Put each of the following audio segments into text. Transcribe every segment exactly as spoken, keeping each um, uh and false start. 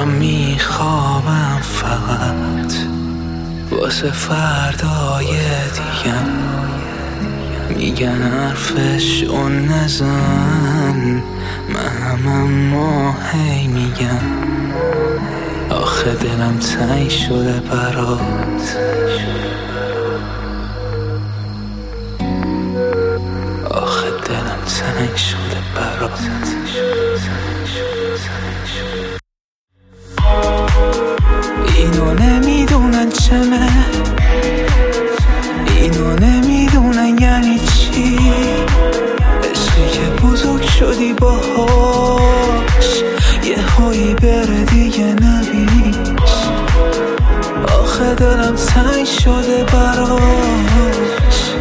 من میخوابم فقط واسه فردای دیگم. میگن حرفشو نزن، من اما هی میگم آخه دلم تنگ شده برات. آخه دلم تنگ شده برات. اینو نمیدونن چمه، اینو نمیدونن یعنی چی. عشقی که بزرگ شدی باهاش یه هایی بره دیگه نبینیش. آخه دلم تنگ شده براش.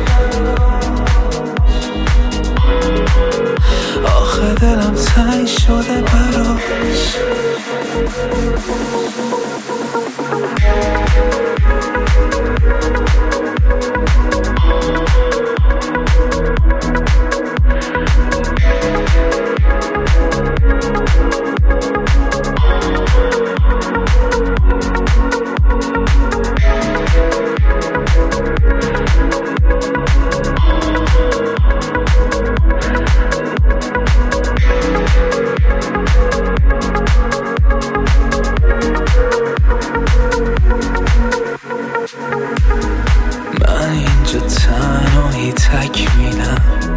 آخه دلم تنگ شده براش. تنهایی تک میدم،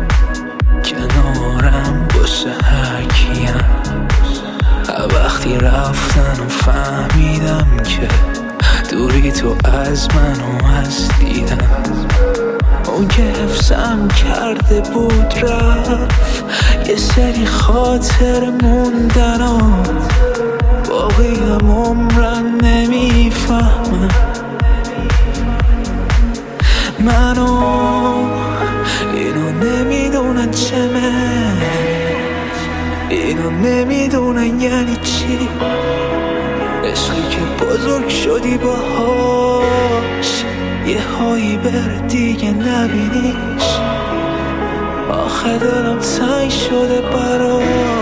کنارم باشه هر کیم. وقتی رفتن و فهمیدم که دوری تو از من و از دیدم. اون که حفظم کرده بود رفت، یه سری خاطر موندن و باقی هم عمرن نمیفهمم. منو اینو نمیدونن چمه، اینو نمیدونن یعنی چی. عشقی که بزرگ شدی باهاش یه هایی بره دیگه نبینیش. آخه دلم تنگ شده برات.